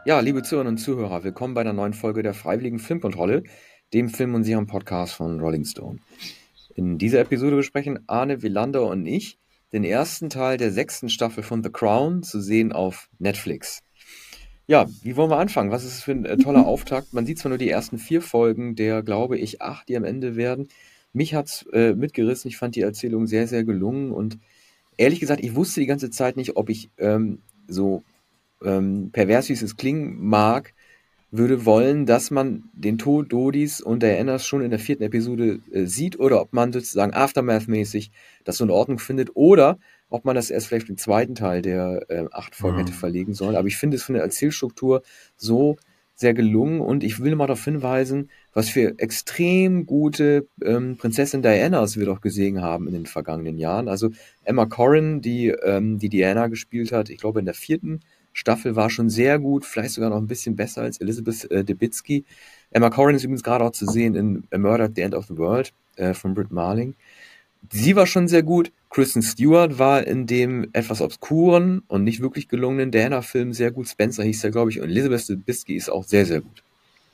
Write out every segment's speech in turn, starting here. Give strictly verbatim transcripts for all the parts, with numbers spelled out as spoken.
Ja, liebe Zuhörerinnen und Zuhörer, willkommen bei einer neuen Folge der Freiwilligen Filmkontrolle, dem Film- und Serien-Podcast von Rolling Stone. In dieser Episode besprechen Arne Wielander und ich den ersten Teil der sechsten Staffel von The Crown, zu sehen auf Netflix. Ja, wie wollen wir anfangen? Was ist es für ein äh, toller Auftakt? Man sieht zwar nur die ersten vier Folgen, der, glaube ich, acht, die am Ende werden. Mich hat's äh, mitgerissen. Ich fand die Erzählung sehr, sehr gelungen und ehrlich gesagt, ich wusste die ganze Zeit nicht, ob ich ähm, so ähm, pervers, wie es klingen mag, würde wollen, dass man den Tod Dodis und Dianas schon in der vierten Episode äh, sieht oder ob man sozusagen Aftermath-mäßig das so in Ordnung findet oder ob man das erst vielleicht im zweiten Teil der äh, acht Folgen hätte Ja. verlegen sollen. Aber ich finde es von der Erzählstruktur so sehr gelungen und ich will mal darauf hinweisen, was für extrem gute ähm, Prinzessin Dianas wir doch gesehen haben in den vergangenen Jahren. Also Emma Corrin, die ähm, die Diana gespielt hat, ich glaube in der vierten Staffel war schon sehr gut, vielleicht sogar noch ein bisschen besser als Elizabeth äh, Debicki. Emma Corrin ist übrigens gerade auch zu sehen in A Murder at the End of the World äh, von Britt Marling. Sie war schon sehr gut. Kristen Stewart war in dem etwas obskuren und nicht wirklich gelungenen Diana-Film sehr gut. Spencer hieß er, glaube ich. Und Elizabeth Debicki ist auch sehr, sehr gut.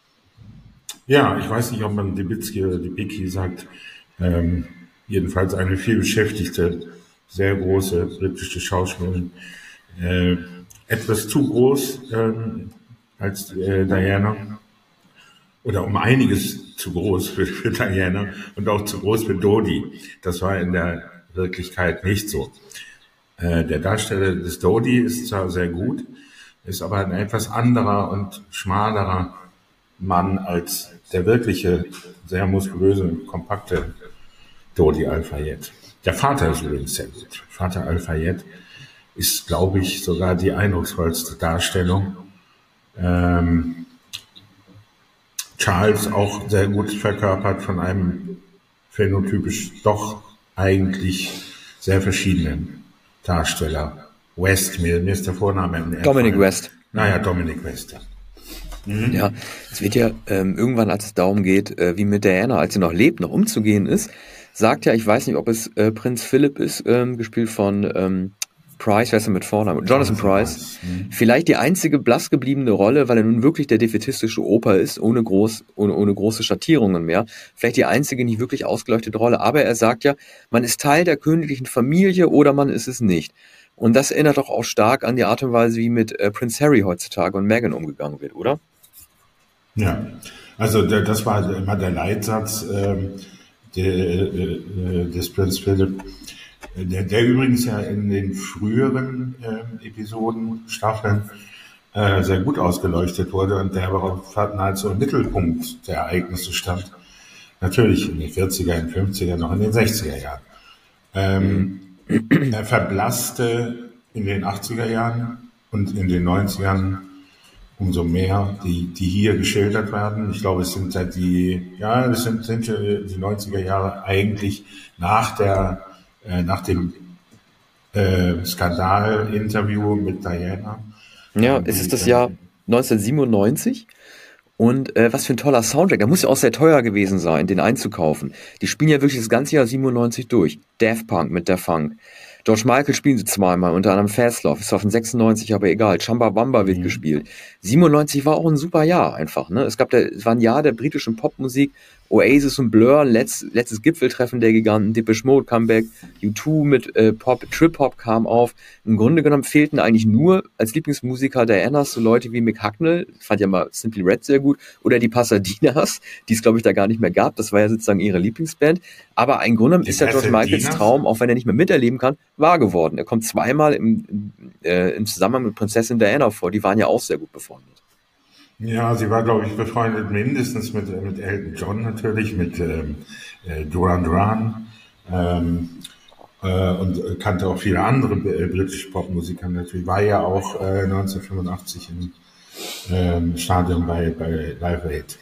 Ja, ich weiß nicht, ob man Debicki oder Debicki sagt. Ähm, jedenfalls eine vielbeschäftigte, sehr große britische Schauspielerin. Äh, etwas zu groß ähm, als äh, Diana. Oder um einiges zu groß für, für Diana und auch zu groß für Dodi. Das war in der Wirklichkeit nicht so. Äh, der Darsteller des Dodi ist zwar sehr gut, ist aber ein etwas anderer und schmalerer Mann als der wirkliche, sehr muskulöse und kompakte Dodi Al-Fayed. Der Vater ist übrigens sehr gut. Vater Al-Fayed ist, glaube ich, sogar die eindrucksvollste Darstellung. Ähm, Charles auch sehr gut verkörpert von einem phänotypisch doch eigentlich sehr verschiedenen Darsteller. West, mir, mir ist der Vorname entfallen. Dominic West. Naja, Dominic West, ja. Mhm. Ja, es wird ja ähm, irgendwann, als es darum geht, äh, wie mit Diana, als sie noch lebt, noch umzugehen ist, sagt ja, ich weiß nicht, ob es äh, Prinz Philip ist, ähm, gespielt von ähm, Price, wer ist er mit Vornamen? Jonathan Price. Mhm. Vielleicht die einzige blass gebliebene Rolle, weil er nun wirklich der defätistische Opa ist, ohne, groß, ohne, ohne große Schattierungen mehr. Vielleicht die einzige nicht wirklich ausgeleuchtete Rolle. Aber er sagt ja, man ist Teil der königlichen Familie oder man ist es nicht. Und das erinnert doch auch stark an die Art und Weise, wie mit äh, Prinz Harry heutzutage und Meghan umgegangen wird, oder? Ja, also der, das war immer der Leitsatz ähm, der, äh, des Prinz Philip, der, der übrigens ja in den früheren äh, Episoden, Staffeln äh, sehr gut ausgeleuchtet wurde und der aber auch nahezu im Mittelpunkt der Ereignisse stand. Natürlich in den vierziger, in den fünfziger, noch in den sechziger Jahren. Ähm, mhm. Er verblasste in den achtziger Jahren und in den neunzigern umso mehr, die, die hier geschildert werden. Ich glaube, es sind seit die, ja, es sind, sind die neunziger Jahre eigentlich nach der, äh, nach dem äh, Skandal-Interview mit Diana. Ja, es ist das Jahr neunzehnhundertsiebenundneunzig und äh, was für ein toller Soundtrack. Der muss ja auch sehr teuer gewesen sein, den einzukaufen. Die spielen ja wirklich das ganze Jahr siebenundneunzig durch. Daft Punk mit der Funk. George Michael spielen sie zweimal, unter anderem Fast Love, ist auf den sechsundneunzig, aber egal. Chumbawamba wird mhm. gespielt. siebenundneunzig war auch ein super Jahr einfach, ne? Es gab der, es war ein Jahr der britischen Popmusik. Oasis und Blur, letzt, letztes Gipfeltreffen der Giganten, Depeche Mode Comeback, U zwei mit äh, Pop, Trip Hop kam auf. Im Grunde genommen fehlten eigentlich nur als Lieblingsmusiker Dianas so Leute wie Mick Hucknall, fand ja mal Simply Red sehr gut, oder die Pasadinas, die es glaube ich da gar nicht mehr gab, das war ja sozusagen ihre Lieblingsband. Aber im Grunde genommen ist ja George Michaels Traum, auch wenn er nicht mehr miterleben kann, wahr geworden. Er kommt zweimal im, im, äh, im Zusammenhang mit Prinzessin Diana vor, die waren ja auch sehr gut befreundet. Ja, sie war, glaube ich, befreundet mindestens mit, mit Elton John natürlich, mit ähm, äh, Duran Duran ähm, äh, und kannte auch viele andere äh, britische Popmusiker natürlich. War ja auch äh, neunzehnhundertfünfundachtzig im ähm, Stadion bei, bei Live Aid.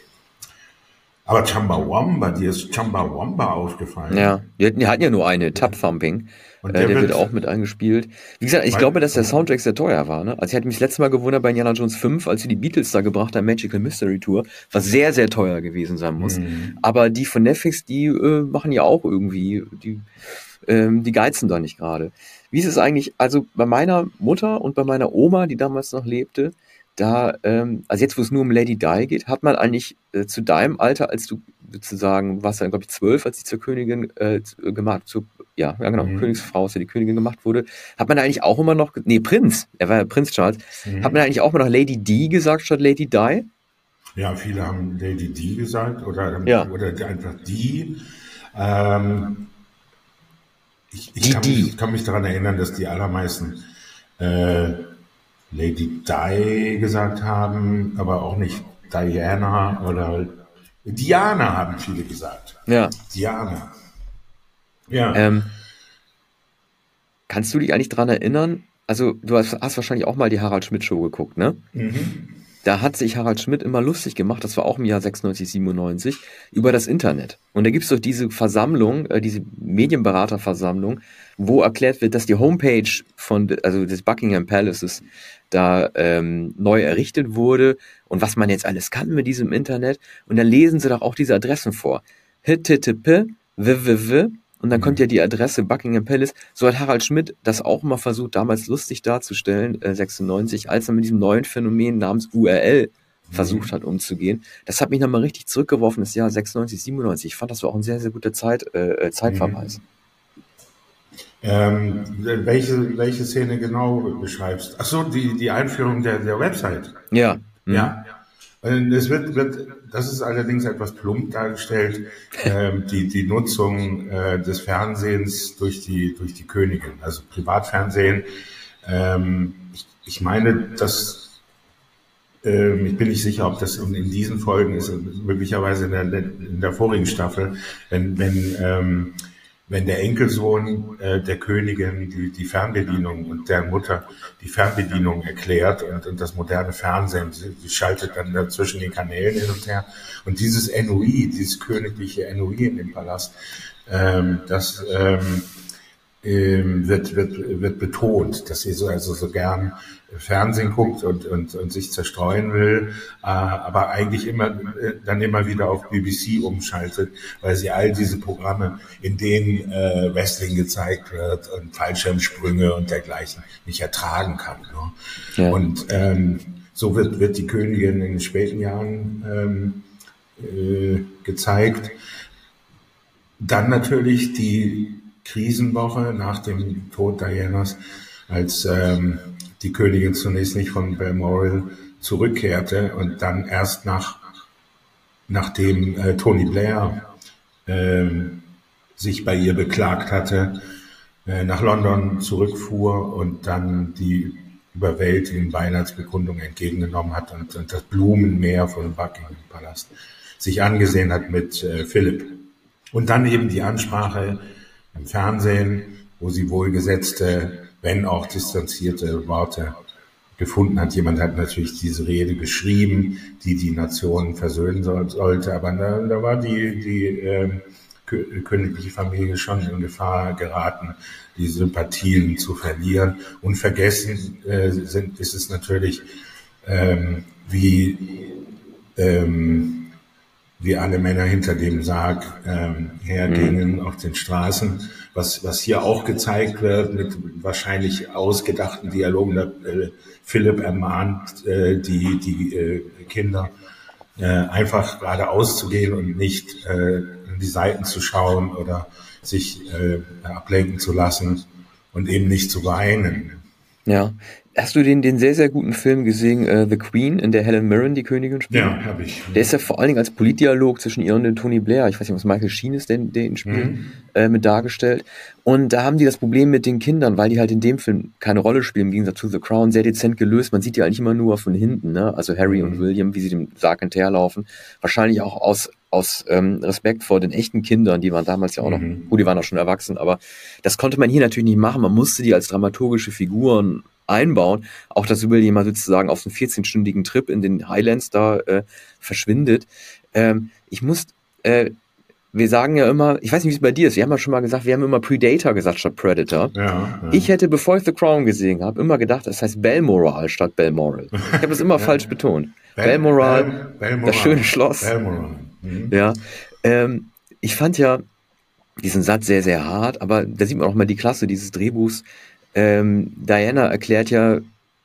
Aber Chumbawamba, dir ist Chumbawamba aufgefallen. Ja, die hatten, die hatten ja nur eine, Tub Thumping. Und der, äh, der wird, wird auch mit eingespielt. Wie gesagt, ich weil, glaube, dass der Soundtrack sehr teuer war. Ne? Also ich hatte mich das letzte Mal gewundert bei Indiana Jones fünf, als sie die Beatles da gebracht haben, Magical Mystery Tour, was sehr, sehr teuer gewesen sein muss. Mhm. Aber die von Netflix, die äh, machen ja auch irgendwie, die, ähm, die geizen da nicht gerade. Wie ist es eigentlich, also bei meiner Mutter und bei meiner Oma, die damals noch lebte, da, ähm, also jetzt, wo es nur um Lady Di geht, hat man eigentlich äh, zu deinem Alter, als du sozusagen, warst ja, glaube ich, zwölf, als sie zur Königin äh, gemacht, zur, ja, ja genau, Mhm. Königsfrau, als sie die Königin gemacht wurde, hat man eigentlich auch immer noch, nee, Prinz, er war ja Prinz Charles, Mhm. hat man eigentlich auch immer noch Lady Di gesagt statt Lady Di? Ja, viele haben Lady Di gesagt oder, Ja. oder einfach die. Ähm, ich ich Die kann, Di. mich, kann mich daran erinnern, dass die allermeisten äh, Lady Di gesagt haben, aber auch nicht Diana oder Diana haben viele gesagt. Ja. Diana. Ja. Ähm, kannst du dich eigentlich dran erinnern? Also, du hast, hast wahrscheinlich auch mal die Harald Schmidt Show geguckt, ne? Mhm. Da hat sich Harald Schmidt immer lustig gemacht, das war auch im Jahr sechsundneunzig, siebenundneunzig, über das Internet. Und da gibt's doch diese Versammlung, äh, diese Medienberaterversammlung, wo erklärt wird, dass die Homepage von, also des Buckingham Palaces da ähm, neu errichtet wurde und was man jetzt alles kann mit diesem Internet. Und dann lesen sie doch auch diese Adressen vor. H T T P, www, und dann kommt ja die Adresse Buckingham Palace. So hat Harald Schmidt das auch mal versucht, damals lustig darzustellen, äh, sechsundneunzig, als er mit diesem neuen Phänomen namens U R L versucht hat umzugehen. Das hat mich nochmal richtig zurückgeworfen, das Jahr sechsundneunzig, siebenundneunzig. Ich fand, das war auch ein sehr, sehr guter Zeit, äh, Zeitverweis. Ähm, welche, welche Szene genau beschreibst? Ach so, die, die Einführung der, der Website. Ja. Mhm. Ja. Und Es wird, wird, das ist allerdings etwas plump dargestellt, ähm, die, die Nutzung äh, des Fernsehens durch die, durch die Königin, also Privatfernsehen. Ähm, ich, ich meine, dass, ähm, ich bin nicht sicher, ob das in, in diesen Folgen ist, möglicherweise in der, in der vorigen Staffel, wenn, wenn, ähm, wenn der Enkelsohn äh, der Königin die, die Fernbedienung und der Mutter die Fernbedienung erklärt und, und das moderne Fernsehen, sie, sie schaltet dann da zwischen den Kanälen hin und her. Und dieses N O I, dieses königliche N O I in dem Palast, ähm, das ähm, ähm, wird, wird, wird betont, dass sie so, also so gern Fernsehen guckt und, und, und sich zerstreuen will, äh, aber eigentlich immer äh, dann immer wieder auf B B C umschaltet, weil sie all diese Programme, in denen äh, Wrestling gezeigt wird und Fallschirmsprünge und dergleichen nicht ertragen kann. Ne? Ja. Und ähm, so wird, wird die Königin in den späten Jahren ähm, äh, gezeigt. Dann natürlich die Krisenwoche nach dem Tod Dianas, als ähm, die Königin zunächst nicht von Balmoral zurückkehrte und dann erst nach nachdem äh, Tony Blair äh, sich bei ihr beklagt hatte, äh, nach London zurückfuhr und dann die überwältigende Weihnachtsbekundung entgegengenommen hat und, und das Blumenmeer von Buckingham Palast sich angesehen hat mit äh, Philipp. Und dann eben die Ansprache im Fernsehen, wo sie wohlgesetzte, wenn auch distanzierte Worte gefunden hat. Jemand hat natürlich diese Rede geschrieben, die die Nationen versöhnen soll, sollte, aber da, da war die, die äh, königliche Familie schon in Gefahr geraten, die Sympathien zu verlieren. Unvergessen äh, sind, ist es natürlich, ähm, wie ähm, wie alle Männer hinter dem Sarg ähm, hergingen mhm. auf den Straßen, was was hier auch gezeigt wird mit wahrscheinlich ausgedachten Dialogen. Da, äh, Philipp ermahnt äh, die die äh, Kinder äh, einfach geradeaus zu gehen und nicht äh, in die Seiten zu schauen oder sich äh, ablenken zu lassen und eben nicht zu weinen. Ja. Hast du den, den sehr, sehr guten Film gesehen, uh, The Queen, in der Helen Mirren die Königin spielt? Ja, habe ich. Der ist ja vor allen Dingen als Politdialog zwischen ihr und dem Tony Blair, ich weiß nicht, was Michael Sheen ist, der den spielt, mhm. äh, mit dargestellt. Und da haben die das Problem mit den Kindern, weil die halt in dem Film keine Rolle spielen, im Gegensatz zu The Crown, sehr dezent gelöst. Man sieht die eigentlich immer nur von hinten, ne? Also Harry mhm. und William, wie sie dem Sarg hinterherlaufen. Wahrscheinlich auch aus aus ähm, Respekt vor den echten Kindern, die waren damals ja auch noch, mhm. gut, die waren auch schon erwachsen, aber das konnte man hier natürlich nicht machen. Man musste die als dramaturgische Figuren einbauen, auch dass William mal sozusagen auf so einen vierzehnstündigen Trip in den Highlands da äh, verschwindet. Ähm, ich muss, äh, wir sagen ja immer, ich weiß nicht, wie es bei dir ist, wir haben ja schon mal gesagt, wir haben immer Predator gesagt statt Predator. Ja, ja. Ich hätte, bevor ich The Crown gesehen habe, immer gedacht, das heißt Balmoral statt Balmoral. Ich habe das immer ja. falsch betont. Bal- Balmoral, Bal- Balmoral, das schöne Schloss. Balmoral. Mhm. Ja, ähm, ich fand ja diesen Satz sehr, sehr hart, aber da sieht man auch mal die Klasse dieses Drehbuchs. Ähm, Diana erklärt ja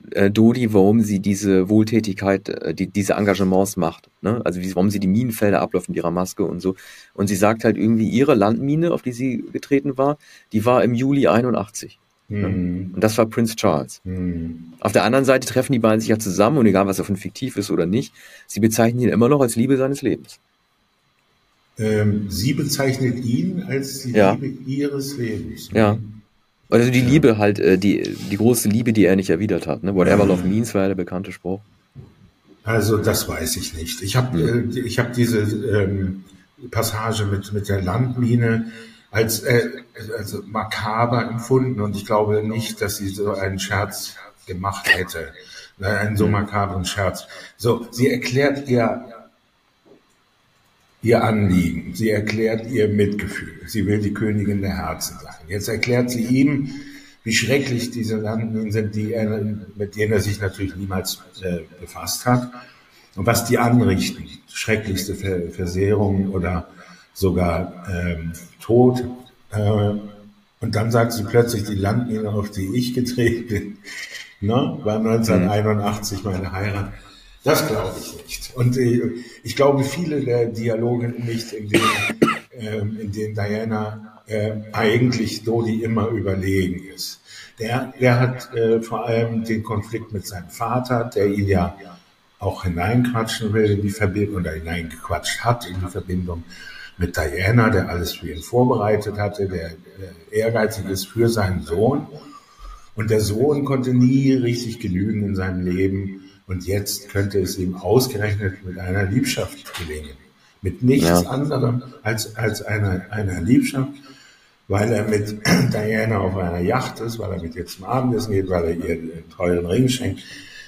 äh, Dodi, warum sie diese Wohltätigkeit, äh, die, diese Engagements macht. Ne? Also wie, warum sie die Minenfelder abläuft mit ihrer Maske und so. Und sie sagt halt irgendwie, ihre Landmine, auf die sie getreten war, die war im Juli einundachtzig. Mhm. Ne? Und das war Prince Charles. Mhm. Auf der anderen Seite treffen die beiden sich ja zusammen und egal, was davon fiktiv ist oder nicht, sie bezeichnen ihn immer noch als Liebe seines Lebens. Ähm, sie bezeichnet ihn als die ja. Liebe ihres Lebens. Ja. Also die ja. Liebe halt, äh, die, die große Liebe, die er nicht erwidert hat. Ne? Whatever Love Means war ja der bekannte Spruch. Also das weiß ich nicht. Ich habe hm. äh, ich hab diese ähm, Passage mit, mit der Landmine als äh, also makaber empfunden und ich glaube nicht, dass sie so einen Scherz gemacht hätte. Einen so makabren Scherz. So, sie erklärt ihr ihr Anliegen. Sie erklärt ihr Mitgefühl. Sie will die Königin der Herzen sein. Jetzt erklärt sie ihm, wie schrecklich diese Landminen sind, die er, mit denen er sich natürlich niemals äh, befasst hat. Und was die anrichten. Schrecklichste Ver- Versehrung oder sogar ähm, Tod. Äh, und dann sagt sie plötzlich, die Landmine, auf die ich getreten bin, ne, war neunzehnhunderteinundachtzig meine Heirat. Das glaube ich nicht. Und äh, ich glaube, viele der Dialoge nicht, in denen, äh, in denen Diana äh, eigentlich Dodi immer überlegen ist. Der, der hat äh, vor allem den Konflikt mit seinem Vater, der ihn ja auch hineinquatschen will in die Verbindung, oder hineingequatscht hat in die Verbindung mit Diana, der alles für ihn vorbereitet hatte, der äh, ehrgeizig ist für seinen Sohn. Und der Sohn konnte nie richtig genügen in seinem Leben. Und jetzt könnte es ihm ausgerechnet mit einer Liebschaft gelingen. Mit nichts ja. anderem als, als einer, einer Liebschaft, weil er mit Diana auf einer Yacht ist, weil er mit ihr zum Abendessen geht, weil er ihr einen teuren Ring schenkt.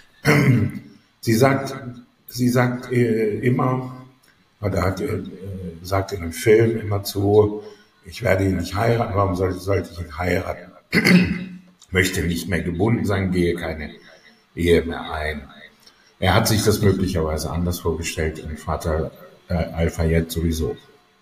Sie sagt, sie sagt äh, immer, oder hat, äh, sagt in einem Film immer zu, ich werde ihn nicht heiraten, warum sollte, sollte ich ihn heiraten? Möchte nicht mehr gebunden sein, gehe keine Ehe mehr ein. Er hat sich das möglicherweise anders vorgestellt, im Vater äh, Al-Fayed sowieso.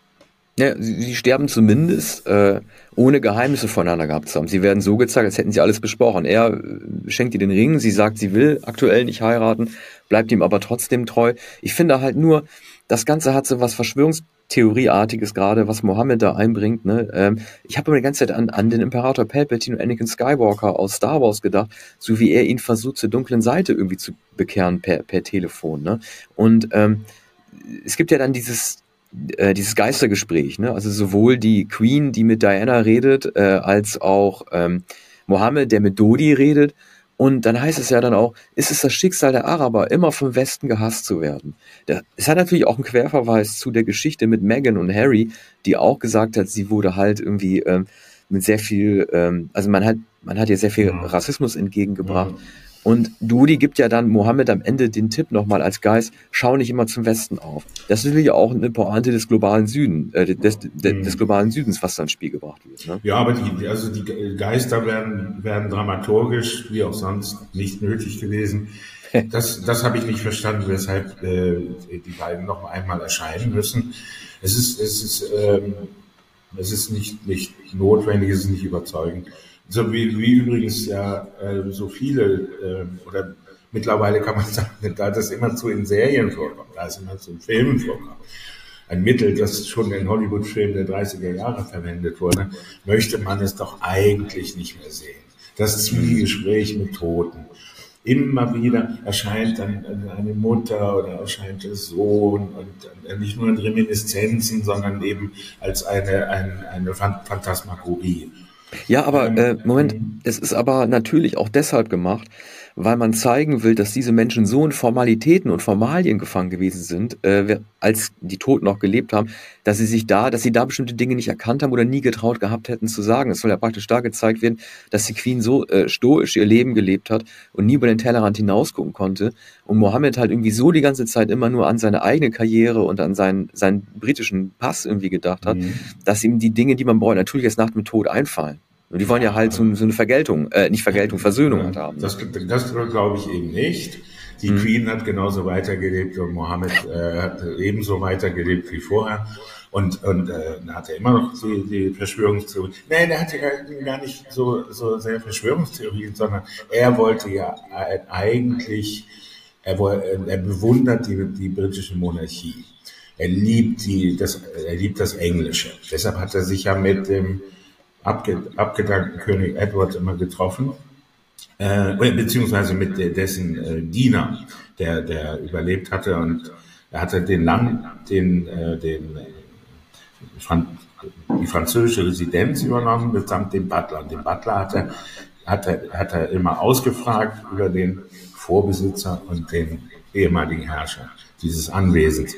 Ja, sie, sie sterben zumindest, äh, ohne Geheimnisse voneinander gehabt zu haben. Sie werden so gezeigt, als hätten sie alles besprochen. Er äh, schenkt ihr den Ring, sie sagt, sie will aktuell nicht heiraten, bleibt ihm aber trotzdem treu. Ich finde halt nur, das Ganze hat so was Verschwörungstheorieartiges gerade, was Mohammed da einbringt. Ne? Ähm, ich habe immer die ganze Zeit an, an den Imperator Palpatine und Anakin Skywalker aus Star Wars gedacht, so wie er ihn versucht, zur dunklen Seite irgendwie zu bekehren per, per Telefon. Ne? Und ähm, es gibt ja dann dieses äh, dieses Geistergespräch, ne? Also sowohl die Queen, die mit Diana redet, äh, als auch ähm, Mohammed, der mit Dodi redet. Und dann heißt es ja dann auch, ist es das Schicksal der Araber, immer vom Westen gehasst zu werden. Es hat natürlich auch einen Querverweis zu der Geschichte mit Meghan und Harry, die auch gesagt hat, sie wurde halt irgendwie ähm, mit sehr viel, ähm, also man hat, man hat ihr sehr viel Rassismus entgegengebracht. Ja. Und Dodi gibt ja dann Mohammed am Ende den Tipp nochmal als Geist, schau nicht immer zum Westen auf. Das ist natürlich auch eine Pointe des globalen Süden, äh, des, des, des globalen Südens, was dann ins Spiel gebracht wird. Ne? Ja, aber die, also die Geister werden, werden dramaturgisch, wie auch sonst, nicht nötig gewesen. Das, das habe ich nicht verstanden, weshalb äh, die beiden noch einmal erscheinen müssen. Es ist, es ist, ähm, es ist nicht, nicht notwendig, es ist nicht überzeugend. So wie, wie übrigens ja äh, so viele, äh, oder mittlerweile kann man sagen, da das immer zu in Serien vorkommt, da es immer zu in Filmen vorkommt, ein Mittel, das schon in Hollywood-Filmen der dreißiger Jahre verwendet wurde, möchte man es doch eigentlich nicht mehr sehen. Das Zwiegespräch mit Toten. Immer wieder erscheint dann eine Mutter oder erscheint der Sohn und nicht nur in Reminiszenzen, sondern eben als eine, eine, eine Phantasmagorie. Ja, aber äh, Moment, es ist aber natürlich auch deshalb gemacht, weil man zeigen will, dass diese Menschen so in Formalitäten und Formalien gefangen gewesen sind, äh, als die Toten noch gelebt haben, dass sie sich da, dass sie da bestimmte Dinge nicht erkannt haben oder nie getraut gehabt hätten zu sagen. Es soll ja praktisch da gezeigt werden, dass die Queen so äh, stoisch ihr Leben gelebt hat und nie über den Tellerrand hinausgucken konnte und Mohammed halt irgendwie so die ganze Zeit immer nur an seine eigene Karriere und an seinen, seinen britischen Pass irgendwie gedacht hat, mhm. dass ihm die Dinge, die man braucht, natürlich erst nach dem Tod einfallen. Und die wollen ja halt so, so eine Vergeltung, äh, nicht Vergeltung, Versöhnung halt haben. Das, das glaube ich eben nicht. Die mhm. Queen hat genauso weitergelebt und Mohammed äh, hat ebenso weitergelebt wie vorher. Und, und äh, da hat er immer noch die, die Verschwörungstheorie. Nein, der hatte gar nicht so, so sehr Verschwörungstheorien, sondern er wollte ja eigentlich, er, wollte, er bewundert die, die britische Monarchie. Er liebt die, das, er liebt das Englische. Deshalb hat er sich ja mit dem abge, abgedankten König Edward immer getroffen, äh, beziehungsweise mit dessen äh, Diener, der, der überlebt hatte, und er hatte den Land, den, äh, den die französische Residenz übernommen, mitsamt dem Butler. Den Butler hat er, hat er, hat er immer ausgefragt über den Vorbesitzer und den ehemaligen Herrscher dieses Anwesens.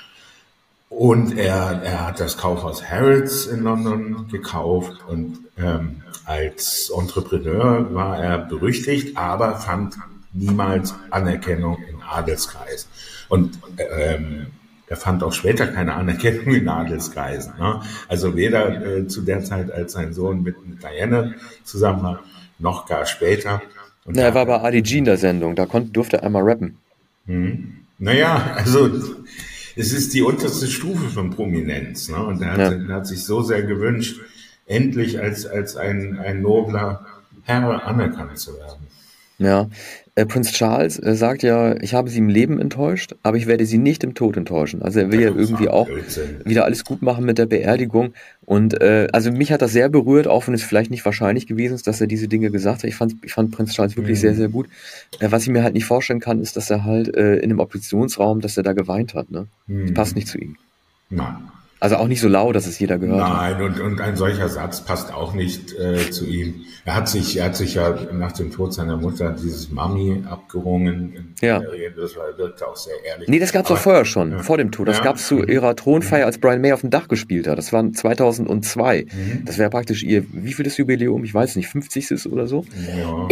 Und er, er hat das Kaufhaus Harrods in London gekauft und ähm, als Entrepreneur war er berüchtigt, aber fand niemals Anerkennung in Adelskreisen. Und ähm, er fand auch später keine Anerkennung in Adelskreisen. Ne? Also weder äh, zu der Zeit, als sein Sohn mit Diana zusammen war, noch gar später. Und Na, er war bei Ali G in der Sendung, da konnte, durfte er einmal rappen. Hm. Naja, also es ist die unterste Stufe von Prominenz. Ne? Und er hat, ja. er hat sich so sehr gewünscht, endlich als, als ein, ein nobler Herr anerkannt zu werden. Ja, äh, Prinz Charles äh, sagt ja, ich habe sie im Leben enttäuscht, aber ich werde sie nicht im Tod enttäuschen. Also er will ja irgendwie auch wieder alles gut machen mit der Beerdigung. Und äh, also mich hat das sehr berührt, auch wenn es vielleicht nicht wahrscheinlich gewesen ist, dass er diese Dinge gesagt hat. Ich fand, ich fand Prinz Charles wirklich mhm. sehr, sehr gut. Äh, was ich mir halt nicht vorstellen kann, ist, dass er halt äh, in dem Obduktionsraum, dass er da geweint hat. Ne? Mhm. Das passt nicht zu ihm. Nein. Also auch nicht so laut, dass es jeder gehört Nein, hat. und, und ein solcher Satz passt auch nicht äh, zu ihm. Er hat sich, er hat sich ja nach dem Tod seiner Mutter dieses Mami abgerungen. Ja. Das war, wirkte auch sehr ehrlich. Nee, das gab's doch vorher schon, ja. vor dem Tod. Das ja. gab's zu ihrer Thronfeier, als Brian May auf dem Dach gespielt hat. Das war zweitausendzwei. Mhm. Das wäre praktisch ihr, wie viel das Jubiläum? Ich weiß nicht, fünfzig oder so? Ja.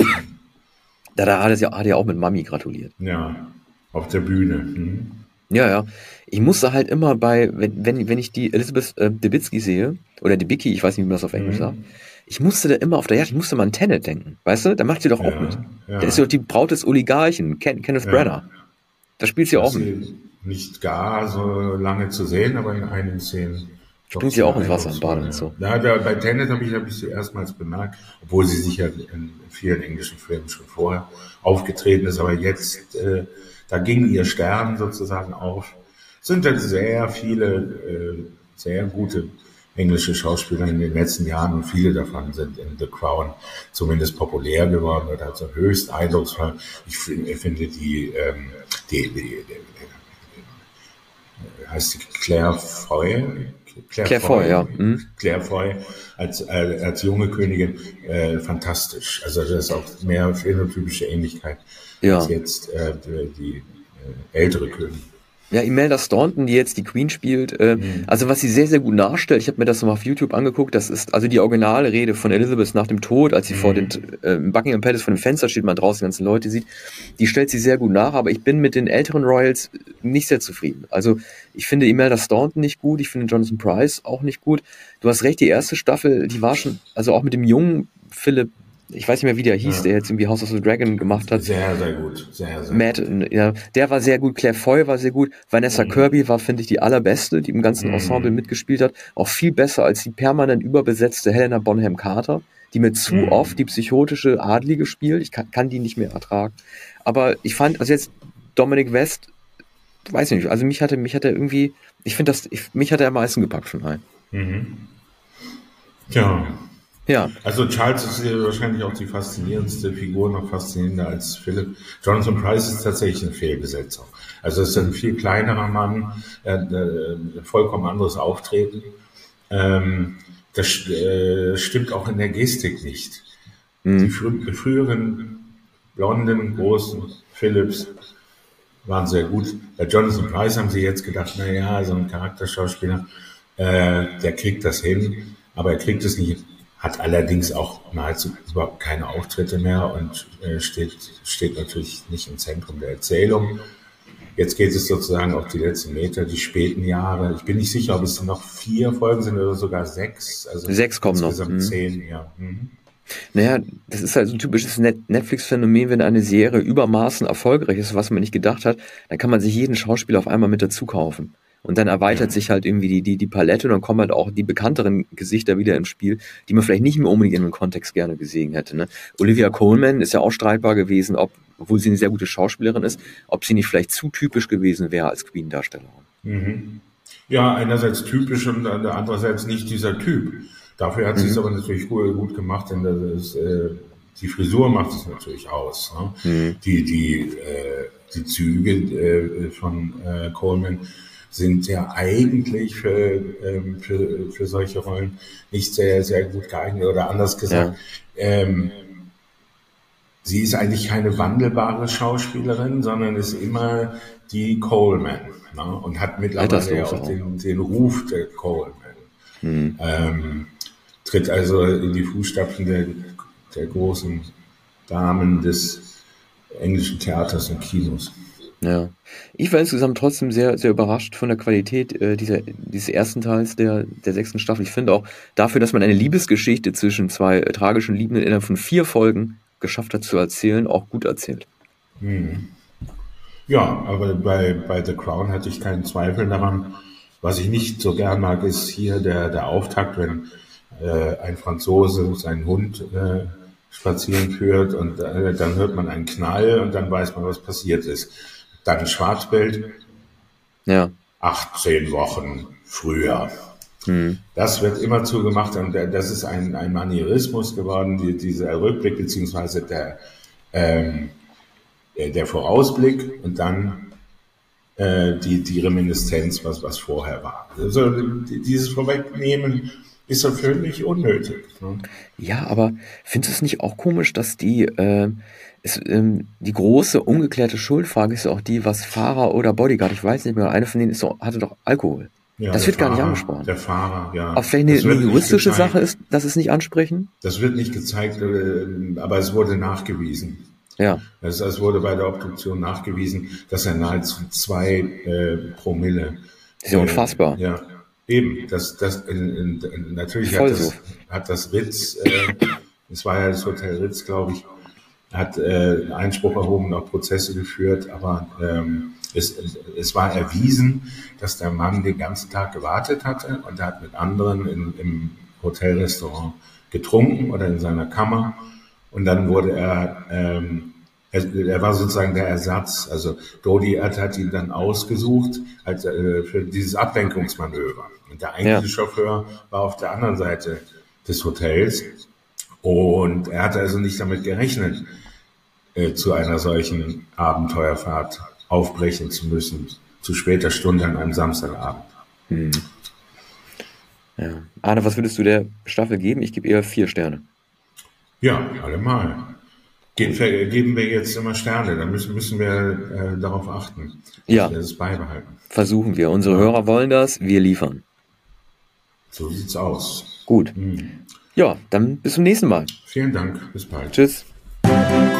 da, da hat er ja, hat er auch mit Mami gratuliert. Ja, auf der Bühne. Mhm. Ja, ja. Ich musste halt immer bei, wenn, wenn, wenn ich die Elizabeth äh, Debicki sehe, oder Debicki, ich weiß nicht, wie man das auf Englisch mhm. sagt, ich musste da immer auf der Jagd, ich musste mal an Tenet denken, weißt du? Da macht sie doch auch ja, mit. Ja. Der ist ja doch die Braut des Oligarchen, Ken, Kenneth ja. Branagh. Da spielt sie auch mit. Nicht gar so lange zu sehen, aber in einigen Szenen. Springt sie auch ins Wasser im Bad und so. Ja, da, bei Tenet habe ich, hab ich sie erstmals bemerkt, obwohl sie sicher in vielen englischen Filmen schon vorher aufgetreten ist, aber jetzt, äh, da ging ihr Stern sozusagen auf. Es sind dann sehr viele, äh, sehr gute englische Schauspieler in den letzten Jahren, und viele davon sind in The Crown zumindest populär geworden oder also höchst eindrucksvoll. Ich finde, finde die, ähm, die, die, die, die, heißt die Claire Foy? Claire, Claire Foy, ja. Mhm. Claire Foy als, äh, als junge Königin äh, fantastisch. Also das ist auch mehr phänotypische Ähnlichkeit ja. als jetzt äh, die, die äh, ältere Königin. Ja, Imelda Staunton, die jetzt die Queen spielt, äh, mhm. also was sie sehr, sehr gut nachstellt, ich habe mir das mal auf YouTube angeguckt, das ist also die Originalrede von Elizabeth nach dem Tod, als sie mhm. vor dem äh, Buckingham Palace vor dem Fenster steht, man draußen die ganzen Leute sieht, die stellt sie sehr gut nach, aber ich bin mit den älteren Royals nicht sehr zufrieden. Also ich finde Imelda Staunton nicht gut, ich finde Jonathan Pryce auch nicht gut. Du hast recht, die erste Staffel, die war schon, also auch mit dem jungen Philip, ich weiß nicht mehr, wie der hieß, ja. der jetzt irgendwie House of the Dragon gemacht hat. Sehr, sehr gut. Sehr, sehr Matt, gut. Ja, der war sehr gut. Claire Foy war sehr gut. Vanessa mhm. Kirby war, finde ich, die allerbeste, die im ganzen Ensemble mhm. mitgespielt hat. Auch viel besser als die permanent überbesetzte Helena Bonham Carter, die mir zu mhm. oft die psychotische Adlige spielt. Ich kann, kann die nicht mehr ertragen. Aber ich fand, also jetzt Dominic West, weiß ich nicht, also mich hatte, mich hat er irgendwie, ich finde das, ich, mich hat er am meisten gepackt von allen. Mhm. Ja. Ja. Also Charles ist ja wahrscheinlich auch die faszinierendste Figur, noch faszinierender als Philipp. Jonathan Pryce ist tatsächlich eine Fehlbesetzung. Also es ist ein viel kleinerer Mann, äh, äh, vollkommen anderes Auftreten. Ähm, das äh, stimmt auch in der Gestik nicht. Mhm. Die frü- früheren blonden, großen Phillips waren sehr gut. Bei Jonathan Pryce haben sie jetzt gedacht, na ja, so ein Charakterschauspieler, äh, der kriegt das hin, aber er kriegt es nicht. Hat allerdings auch nahezu überhaupt keine Auftritte mehr und äh, steht, steht natürlich nicht im Zentrum der Erzählung. Jetzt geht es sozusagen auf die letzten Meter, die späten Jahre. Ich bin nicht sicher, ob es noch vier Folgen sind oder sogar sechs. Also sechs kommen noch. Insgesamt zehn, ja. Mhm. Naja, das ist halt so ein typisches Net- Netflix-Phänomen, wenn eine Serie übermaßen erfolgreich ist, was man nicht gedacht hat, dann kann man sich jeden Schauspieler auf einmal mit dazu kaufen. Und dann erweitert Ja. sich halt irgendwie die, die, die Palette und dann kommen halt auch die bekannteren Gesichter wieder ins Spiel, die man vielleicht nicht mehr unbedingt in einem Kontext gerne gesehen hätte. Ne? Olivia Colman ist ja auch streitbar gewesen, ob, obwohl sie eine sehr gute Schauspielerin ist, ob sie nicht vielleicht zu typisch gewesen wäre als Queen-Darstellerin. Mhm. Ja, einerseits typisch und andererseits nicht dieser Typ. Dafür hat sie es Mhm. aber natürlich gut, gut gemacht, denn das ist, äh, die Frisur macht es natürlich aus. Ne? Mhm. Die, die, äh, die Züge äh, von äh, Coleman sind ja eigentlich für, ähm, für, für solche Rollen nicht sehr, sehr gut geeignet. Oder anders gesagt, Ja. ähm, sie ist eigentlich keine wandelbare Schauspielerin, sondern ist immer die Coleman, ne? Und hat mittlerweile ja auch auch. den, den Ruf der Coleman. Mhm. Ähm, tritt also in die Fußstapfen der, der großen Damen des englischen Theaters und Kinos. Ja. Ich war insgesamt trotzdem sehr, sehr überrascht von der Qualität äh, dieser, dieses ersten Teils der, der sechsten Staffel. Ich finde auch dafür, dass man eine Liebesgeschichte zwischen zwei äh, tragischen Liebenden innerhalb von vier Folgen geschafft hat zu erzählen, auch gut erzählt. Hm. Ja, aber bei, bei The Crown hatte ich keinen Zweifel daran. Was ich nicht so gern mag, ist hier der, der Auftakt, wenn äh, ein Franzose seinen Hund äh, spazieren führt und äh, dann hört man einen Knall und dann weiß man, was passiert ist. Dann Schwarzbild, Ja. achtzehn Wochen früher. Hm. Das wird immer zugemacht und das ist ein, ein Manierismus geworden, die, dieser Rückblick beziehungsweise der, ähm, der Vorausblick und dann äh, die, die Reminiszenz, was, was vorher war. Also dieses Vorwegnehmen ist so völlig unnötig. Ne? Ja, aber findest du es nicht auch komisch, dass die, äh, es, ähm, die große ungeklärte Schuldfrage ist ja auch die, was Fahrer oder Bodyguard, ich weiß nicht mehr, eine von denen ist doch, hatte doch Alkohol. Ja, das der wird gar nicht Fahrer, angesprochen. Der Fahrer, ja. Ob vielleicht eine, Das wird eine nicht juristische gezeigt. Sache ist, dass es nicht ansprechen? Das wird nicht gezeigt, äh, aber es wurde nachgewiesen. Ja. Es, es wurde bei der Obduktion nachgewiesen, dass er nahezu zwei äh, Promille. Das ist ja unfassbar. Äh, ja, eben. Das, das, in, in, natürlich hat Vollsuff. das, hat das Ritz, äh, es war ja das Hotel Ritz, glaube ich, hat äh, Einspruch erhoben, auch Prozesse geführt, aber ähm, es, es war erwiesen, dass der Mann den ganzen Tag gewartet hatte und er hat mit anderen in, im Hotelrestaurant getrunken oder in seiner Kammer und dann wurde er, ähm, er, er war sozusagen der Ersatz, also Dodi hat, hat ihn dann ausgesucht als, äh, für dieses Ablenkungsmanöver und der eigentliche Ja. Chauffeur war auf der anderen Seite des Hotels und er hatte also nicht damit gerechnet, äh, zu einer solchen Abenteuerfahrt aufbrechen zu müssen, zu später Stunde an einem Samstagabend. Hm. Ja. Arne, was würdest du der Staffel geben? Ich gebe eher vier Sterne. Ja, allemal. Ge ver- geben wir jetzt immer Sterne, dann müssen, müssen wir äh, darauf achten, dass Ja. wir das beibehalten. Versuchen wir. Unsere Hörer wollen das, wir liefern. So sieht's aus. Gut. Hm. Ja, dann bis zum nächsten Mal. Vielen Dank, bis bald. Tschüss.